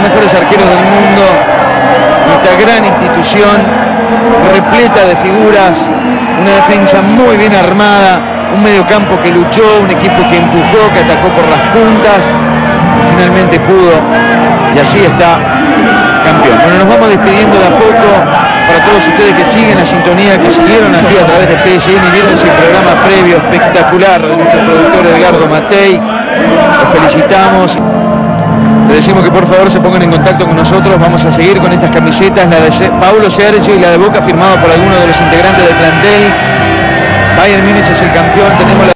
mejores arqueros del mundo, nuestra gran institución, repleta de figuras, una defensa muy bien armada, un mediocampo que luchó, un equipo que empujó, que atacó por las puntas, finalmente pudo, y así está campeón. Bueno, nos vamos despidiendo de a poco. Para todos ustedes que siguen la sintonía, que siguieron aquí a través de PSN y vieron ese programa previo espectacular de nuestro productor Edgardo Matei, los felicitamos. Les decimos que por favor se pongan en contacto con nosotros. Vamos a seguir con estas camisetas, la de Paulo Sergio y la de Boca, firmada por algunos de los integrantes del plantel. Bayern Múnich es el campeón. Tenemos la